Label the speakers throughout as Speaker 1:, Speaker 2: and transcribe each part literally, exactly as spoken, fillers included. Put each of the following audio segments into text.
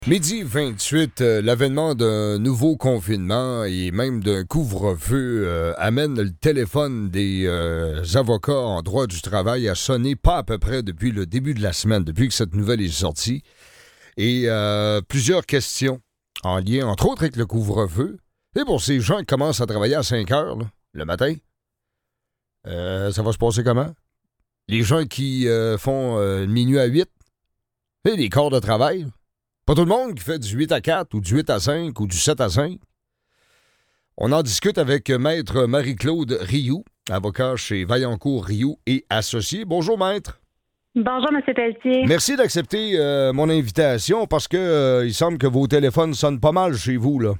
Speaker 1: Midi vingt-huit, euh, l'avènement d'un nouveau confinement et même d'un couvre-feu euh, amène le téléphone des euh, avocats en droit du travail à sonner pas à peu près depuis le début de la semaine, depuis que cette nouvelle est sortie. Et euh, plusieurs questions en lien, entre autres, avec le couvre-feu. Et pour ces gens qui commencent à travailler à cinq heures là, le matin, euh, ça va se passer comment? Les gens qui euh, font euh, minuit à huit, et les corps de travail, pas tout le monde qui fait du huit à quatre ou du huit à cinq ou du sept à cinq. On en discute avec Maître Marie-Claude Rioux, avocat chez Vaillancourt Rioux et Associés. Bonjour, Maître.
Speaker 2: Bonjour, M. Pelletier.
Speaker 1: Merci d'accepter euh, mon invitation parce que euh, il semble que vos téléphones sonnent pas mal chez vous, là.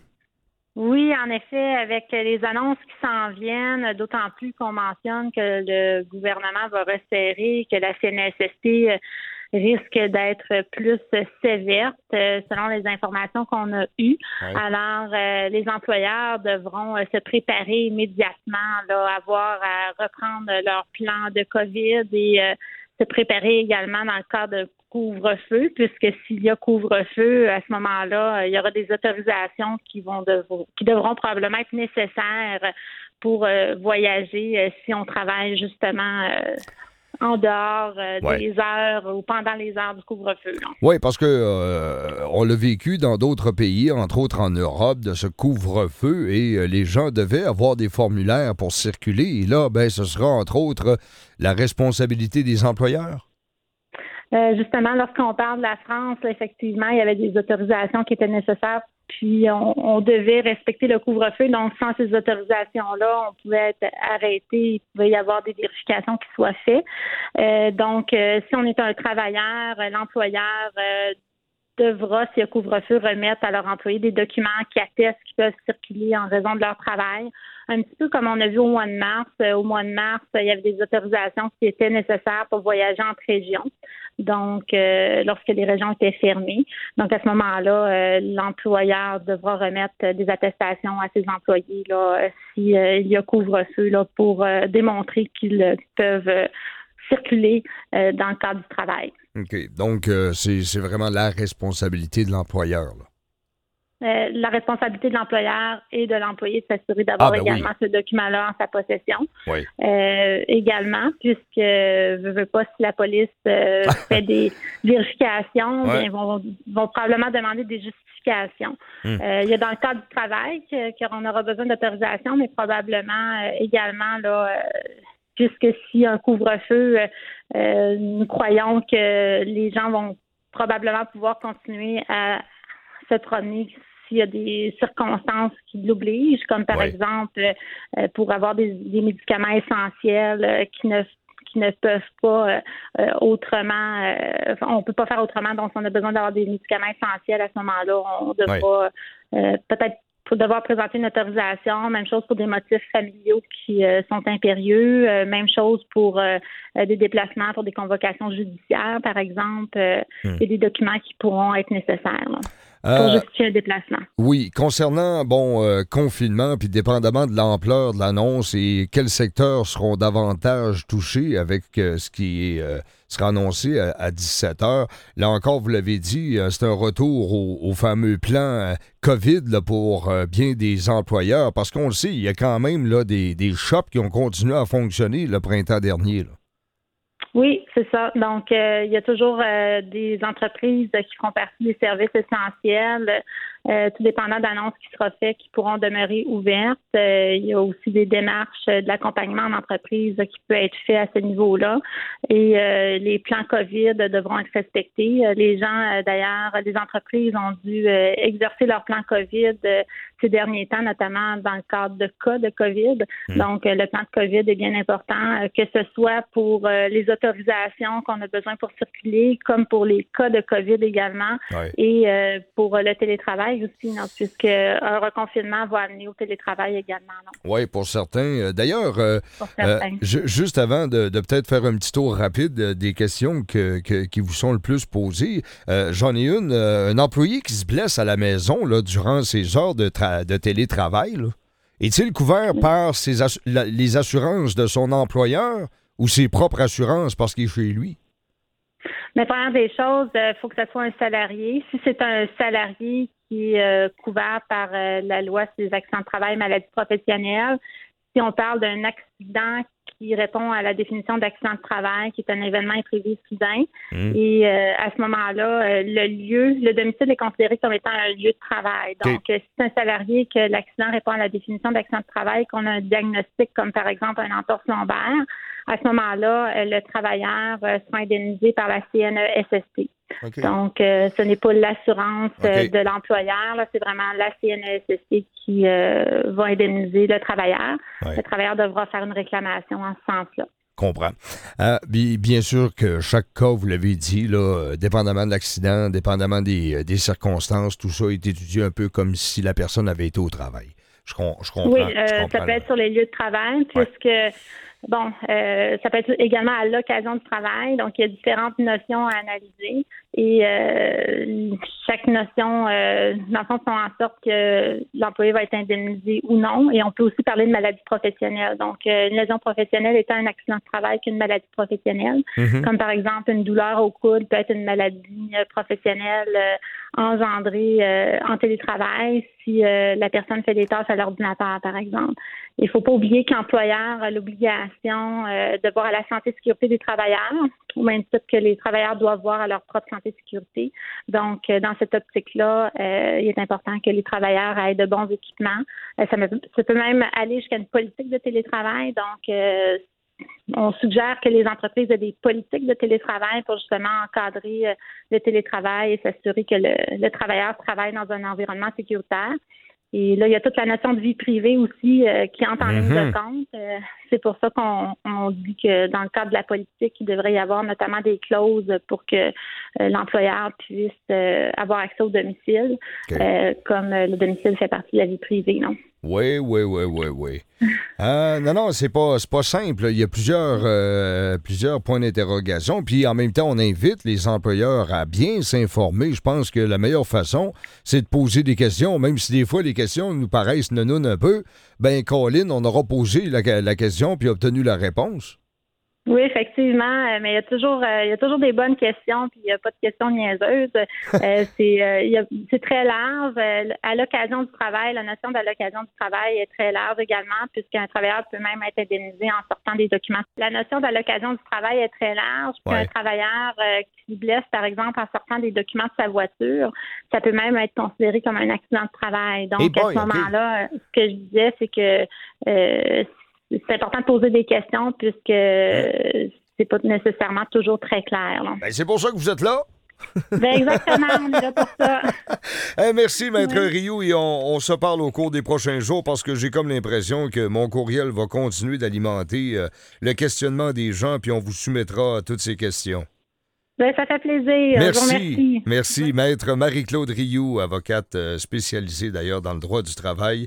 Speaker 2: Oui, en effet, avec les annonces qui s'en viennent, d'autant plus qu'on mentionne que le gouvernement va resserrer, que la C N S S T risque d'être plus sévère euh, selon les informations qu'on a eues. Ouais. Alors, euh, les employeurs devront euh, se préparer immédiatement, là, avoir à reprendre leur plan de COVID et euh, se préparer également dans le cadre de couvre-feu, puisque s'il y a couvre-feu, à ce moment-là, il y aura des autorisations qui vont dev- qui devront probablement être nécessaires pour euh, voyager euh, si on travaille justement euh, en dehors euh, ouais. des heures ou pendant les heures du couvre-feu.
Speaker 1: Oui, parce que euh, on l'a vécu dans d'autres pays, entre autres en Europe, de ce couvre-feu, et euh, les gens devaient avoir des formulaires pour circuler. Et là, ben, ce sera entre autres la responsabilité des employeurs.
Speaker 2: Euh, justement, lorsqu'on parle de la France, là, effectivement, il y avait des autorisations qui étaient nécessaires, puis on, on devait respecter le couvre-feu. Donc, sans ces autorisations-là, on pouvait être arrêté, il pouvait y avoir des vérifications qui soient faites. Euh, donc, euh, si on est un travailleur, l'employeur euh, devra, s'il y a couvre-feu, remettre à leurs employés des documents qui attestent qu'ils peuvent circuler en raison de leur travail. Un petit peu comme on a vu au mois de mars. Au mois de mars, il y avait des autorisations qui étaient nécessaires pour voyager entre régions. Donc, euh, lorsque les régions étaient fermées. Donc, à ce moment-là, euh, l'employeur devra remettre des attestations à ses employés là, s'il euh, y a couvre-feu là, pour euh, démontrer qu'ils euh, peuvent euh, circuler euh, dans le cadre du travail.
Speaker 1: OK. Donc, euh, c'est, c'est vraiment la responsabilité de l'employeur, là.
Speaker 2: Euh, la responsabilité de l'employeur et de l'employé de s'assurer d'avoir ah, ben également oui. ce document-là en sa possession.
Speaker 1: Oui.
Speaker 2: Euh, également, puisque je veux pas si la police euh, fait des vérifications, ouais. bien, ils vont, vont probablement demander des justifications. Hum. Euh, il y a dans le cadre du travail que, qu'on aura besoin d'autorisation, mais probablement euh, également là. Euh, puisque si un couvre-feu, euh, nous croyons que les gens vont probablement pouvoir continuer à se promener s'il y a des circonstances qui l'obligent, comme par oui. exemple euh, pour avoir des, des médicaments essentiels euh, qui ne qui ne peuvent pas euh, autrement, euh, on ne peut pas faire autrement, donc on a besoin d'avoir des médicaments essentiels à ce moment-là, on devra oui. euh, peut-être pour devoir présenter une autorisation, même chose pour des motifs familiaux qui euh, sont impérieux, euh, même chose pour euh, des déplacements, pour des convocations judiciaires, par exemple, euh, hmm. et des documents qui pourront être nécessaires là, pour euh, justifier un déplacement.
Speaker 1: Oui, concernant, bon, euh, confinement, puis dépendamment de l'ampleur de l'annonce et quels secteurs seront davantage touchés avec euh, ce qui est, euh, sera annoncé à, à dix-sept heures, là encore, vous l'avez dit, euh, c'est un retour au, au fameux plan euh, COVID là, pour euh, bien des employeurs, parce qu'on le sait, il y a quand même là, des, des shops qui ont continué à fonctionner le printemps dernier, là.
Speaker 2: Oui, c'est ça. Donc, euh, il y a toujours euh, des entreprises qui font partie des services essentiels, euh, tout dépendant d'annonces qui sera faite, qui pourront demeurer ouvertes. Euh, il y a aussi des démarches de l'accompagnement en entreprise qui peut être fait à ce niveau-là. Et euh, les plans COVID devront être respectés. Les gens, euh, d'ailleurs, les entreprises ont dû euh, exercer leur plan COVID euh, ces derniers temps, notamment dans le cadre de cas de COVID. Mmh. Donc, euh, le plan de COVID est bien important, euh, que ce soit pour euh, les autorisations qu'on a besoin pour circuler, comme pour les cas de COVID également, ouais. et euh, pour euh, le télétravail aussi, non, puisque un reconfinement va amener au télétravail également.
Speaker 1: Oui, pour certains. D'ailleurs, euh, pour certains. Euh, ju- juste avant de, de peut-être faire un petit tour rapide euh, des questions que, que, qui vous sont le plus posées, euh, j'en ai une. Euh, un employé qui se blesse à la maison là, durant ses heures de, tra- de télétravail, là, est-il couvert oui. par ses assu- la, les assurances de son employeur ou ses propres assurances parce qu'il est chez lui?
Speaker 2: Mais première des choses, il faut que ce soit un salarié. Si c'est un salarié qui est euh, couvert par euh, la loi sur les accidents de travail, maladies professionnelles, si on parle d'un accident qui répond à la définition d'accident de travail, qui est un événement imprévu soudain, mmh. et euh, à ce moment-là, euh, le lieu, le domicile est considéré comme étant un lieu de travail. Donc, okay. euh, si c'est un salarié que l'accident répond à la définition d'accident de travail, qu'on a un diagnostic comme par exemple un entorse lombaire, à ce moment-là, euh, le travailleur euh, sera indemnisé par la C N E S S T. Okay. Donc, euh, ce n'est pas l'assurance okay. euh, de l'employeur, là, c'est vraiment la C N E S S T qui euh, va indemniser le travailleur. Ouais. Le travailleur devra faire une réclamation en ce sens-là.
Speaker 1: Comprends. Euh, bien sûr que chaque cas, vous l'avez dit, là, dépendamment de l'accident, dépendamment des, des circonstances, tout ça est étudié un peu comme si la personne avait été au travail. Je, je comprends.
Speaker 2: Oui, euh,
Speaker 1: je comprends
Speaker 2: ça peut
Speaker 1: là.
Speaker 2: être sur les lieux de travail, puisque... Ouais. Bon, euh, ça peut être également à l'occasion du travail. Donc, il y a différentes notions à analyser et euh, chaque notion, euh, dans le fond, font en sorte que l'employé va être indemnisé ou non. Et on peut aussi parler de maladie professionnelle. Donc, euh, une lésion professionnelle étant un accident de travail qu'une maladie professionnelle, mm-hmm. comme par exemple une douleur au coude peut être une maladie professionnelle euh, engendrée euh, en télétravail si euh, la personne fait des tâches à l'ordinateur, par exemple. Il ne faut pas oublier que l'employeur a l'obligation euh, de voir à la santé et sécurité des travailleurs, au même titre que les travailleurs doivent voir à leur propre santé et sécurité. Donc, euh, dans cette optique-là, euh, il est important que les travailleurs aient de bons équipements. Euh, ça, me, ça peut même aller jusqu'à une politique de télétravail. Donc, euh, on suggère que les entreprises aient des politiques de télétravail pour justement encadrer euh, le télétravail et s'assurer que le, le travailleur travaille dans un environnement sécuritaire. Et là, il y a toute la notion de vie privée aussi euh, qui entre en ligne mm-hmm. de compte. Euh, c'est pour ça qu'on on dit que dans le cadre de la politique, il devrait y avoir notamment des clauses pour que euh, l'employeur puisse euh, avoir accès au domicile, okay. euh, comme euh, le domicile fait partie de la vie privée, non?
Speaker 1: Oui, oui, oui, oui, oui. Euh, non, non, c'est pas, c'est pas simple. Il y a plusieurs, euh, plusieurs points d'interrogation. Puis en même temps, on invite les employeurs à bien s'informer. Je pense que la meilleure façon, c'est de poser des questions, même si des fois les questions nous paraissent nounounes un peu. Ben, Colin, on aura posé la, la question puis obtenu la réponse.
Speaker 2: Oui, effectivement, mais il y a toujours euh, il y a toujours des bonnes questions, puis il n'y a pas de questions niaiseuses. euh, c'est euh, il y a, c'est très large. À l'occasion du travail, la notion de l'occasion du travail est très large également, puisqu'un travailleur peut même être indemnisé en sortant des documents. La notion de l'occasion du travail est très large. Puis ouais. un travailleur euh, qui blesse, par exemple, en sortant des documents de sa voiture, ça peut même être considéré comme un accident de travail. Donc, hey boy, à ce moment-là, okay. ce que je disais, c'est que euh, c'est important de poser des questions puisque euh, c'est pas nécessairement toujours très clair.
Speaker 1: Ben, c'est pour ça que vous êtes là.
Speaker 2: Ben exactement, on est là pour ça.
Speaker 1: Hey, merci, Maître oui. Rioux, et on, on se parle au cours des prochains jours parce que j'ai comme l'impression que mon courriel va continuer d'alimenter euh, le questionnement des gens, puis on vous soumettra toutes ces questions.
Speaker 2: Ben, ça fait plaisir.
Speaker 1: Merci.
Speaker 2: Merci,
Speaker 1: Merci, Maître Marie-Claude Rioux, avocate spécialisée d'ailleurs dans le droit du travail.